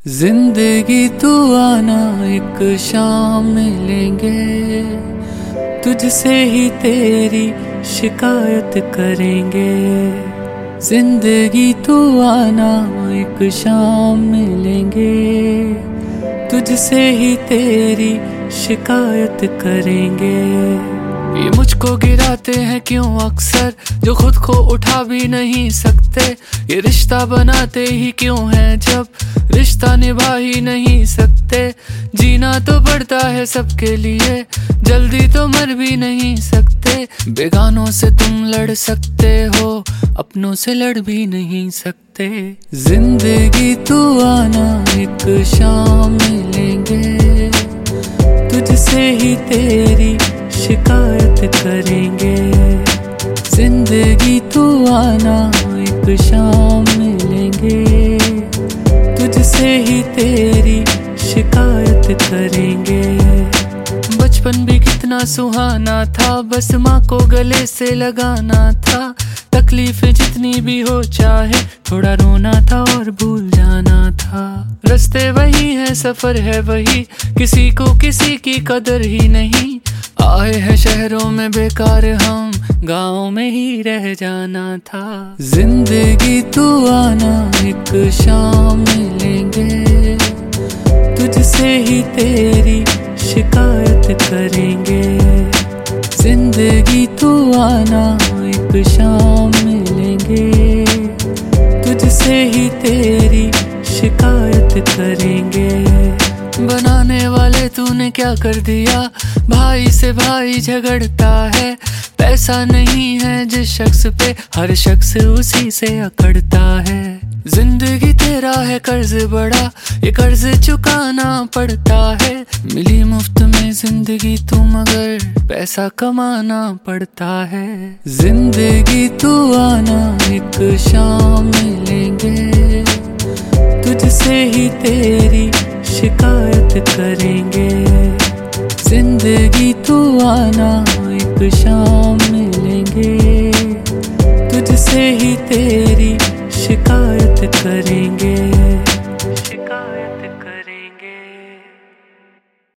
जिंदगी तू आना एक शाम मिलेंगे, तुझसे ही तेरी शिकायत करेंगे। जिंदगी तू आना एक शाम मिलेंगे, तुझसे ही तेरी शिकायत करेंगे। ये मुझको गिराते हैं क्यों अक्सर, जो खुद को उठा भी नहीं सकते। ये रिश्ता बनाते ही क्यों हैं जब रिश्ता निभा ही नहीं सकते। जीना तो पड़ता है सबके लिए, जल्दी तो मर भी नहीं सकते। बेगानों से तुम लड़ सकते हो, अपनों से लड़ भी नहीं सकते। जिंदगी तू आना एक शाम मिलेंगे, तुझसे ही तेरी शिकायत करेंगे। जिंदगी तू आना एक शाम मिलेंगे, तुझसे ही तेरी शिकायत करेंगे। बचपन भी कितना सुहाना था, बस माँ को गले से लगाना था। तकलीफें जितनी भी हो चाहे, थोड़ा रोना था और भूल जाना था। रास्ते वही है, सफर है वही, किसी को किसी की कदर ही नहीं। आए हैं शहरों में बेकार हम, गाँव में ही रह जाना था। जिंदगी तू आना एक शाम मिलेंगे, तुझसे ही तेरी शिकायत करेंगे। जिंदगी तू आना एक शाम मिलेंगे, तुझसे ही तेरी शिकायत करेंगे। बनाने वाले तूने क्या कर दिया, भाई से भाई झगड़ता है। पैसा नहीं है जिस शख्स पे, हर शख्स उसी से अकड़ता है। जिंदगी तेरा है कर्ज बड़ा, ये कर्ज चुकाना पड़ता है। मिली मुफ्त में जिंदगी तू, मगर पैसा कमाना पड़ता है। जिंदगी तू आना एक शाम मिलेंगे, तुझसे ही तेरी शिकायत करेंगे। जिंदगी तू आना एक शाम मिलेंगे,